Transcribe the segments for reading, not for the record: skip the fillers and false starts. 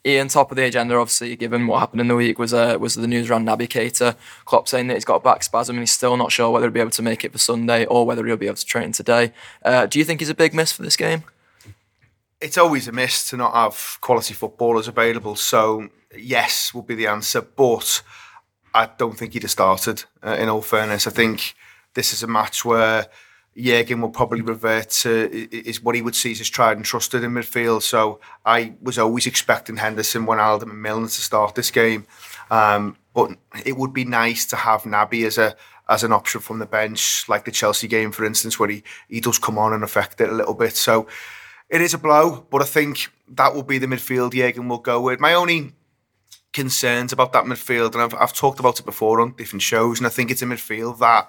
Ian, top of the agenda, obviously, given what happened in the week, was the news around Naby Keita. Klopp saying that he's got a back spasm and he's still not sure whether he'll be able to make it for Sunday or whether he'll be able to train today. Do you think he's a big miss for this game? It's always a miss to not have quality footballers available. So, yes, would be the answer. But I don't think he'd have started, in all fairness. I think this is a match where Jurgen will probably revert to is what he would see as his tried and trusted in midfield. So I was always expecting Henderson, Wijnaldum and Milner to start this game. But it would be nice to have Naby as an option from the bench, like the Chelsea game, for instance, where he does come on and affect it a little bit. So it is a blow, but I think that will be the midfield Jurgen will go with. My only concerns about that midfield, and I've talked about it before on different shows, and I think it's a midfield that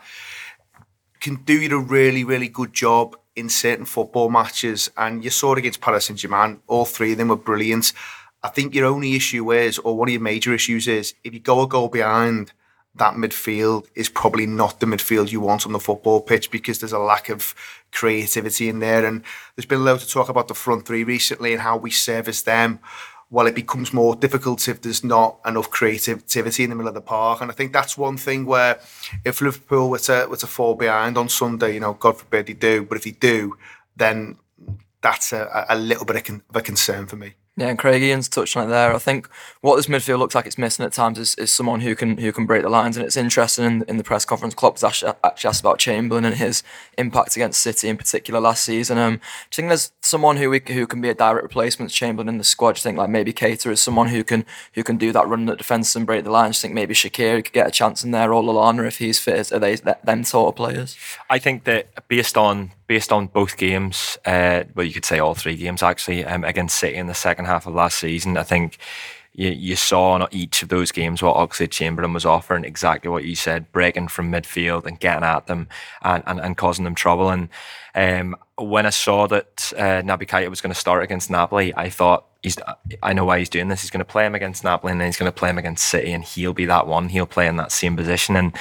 can do a really, really good job in certain football matches. And you saw it against Paris Saint-Germain. All three of them were brilliant. I think your only issue is, or one of your major issues is, if you go a goal behind, that midfield is probably not the midfield you want on the football pitch because there's a lack of creativity in there. And there's been a lot of talk about the front three recently and how we service them. Well, it becomes more difficult if there's not enough creativity in the middle of the park. And I think that's one thing where if Liverpool were to fall behind on Sunday, God forbid they do, but if they do, then that's a little bit of a concern for me. Yeah, and Craig, Ian's touched on it there. I think what this midfield looks like it's missing at times is someone who can break the lines. And it's interesting in the press conference, Klopp was actually asked about Chamberlain and his impact against City in particular last season. Do you think there's someone who can be a direct replacement to Chamberlain in the squad? Do you think like maybe Keita is someone who can do that run at defence and break the lines? Do you think maybe Shaqiri could get a chance in there, or Lallana if he's fit? Are they them sort of players? I think that based on both games, well, you could say all three games actually, against City in the second half of last season, I think you saw in each of those games what Oxlade-Chamberlain was offering, exactly what you said, breaking from midfield and getting at them and causing them trouble. And when I saw that Naby Keita was going to start against Napoli, I thought, I know why he's doing this. He's going to play him against Napoli and then he's going to play him against City, and he'll be that one. He'll play in that same position. And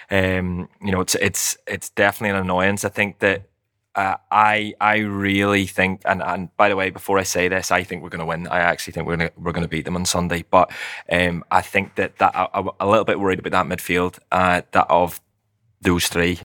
it's definitely an annoyance. I think that I really think, and by the way, before I say this, I think we're going to win. I actually think we're going to beat them on Sunday. But I think that I'm a little bit worried about that midfield, that of those three.